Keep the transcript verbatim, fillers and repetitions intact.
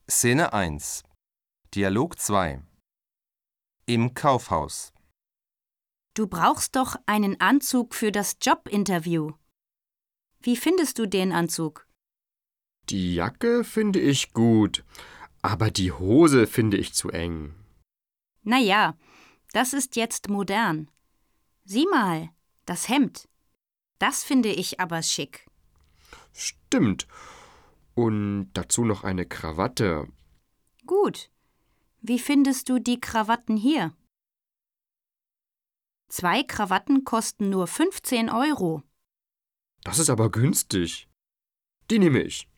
Szene eins. Dialog zwei. Im Kaufhaus. Du brauchst doch einen Anzug für das Jobinterview. Wie findest du den Anzug? Die Jacke finde ich gut, aber die Hose finde ich zu eng. Na ja, das ist jetzt modern. Sieh mal, das Hemd. Das finde ich aber schick. Stimmt. Und dazu noch eine Krawatte. Gut. Wie findest du die Krawatten hier? Zwei Krawatten kosten nur fünfzehn Euro. Das ist aber günstig. Die nehme ich.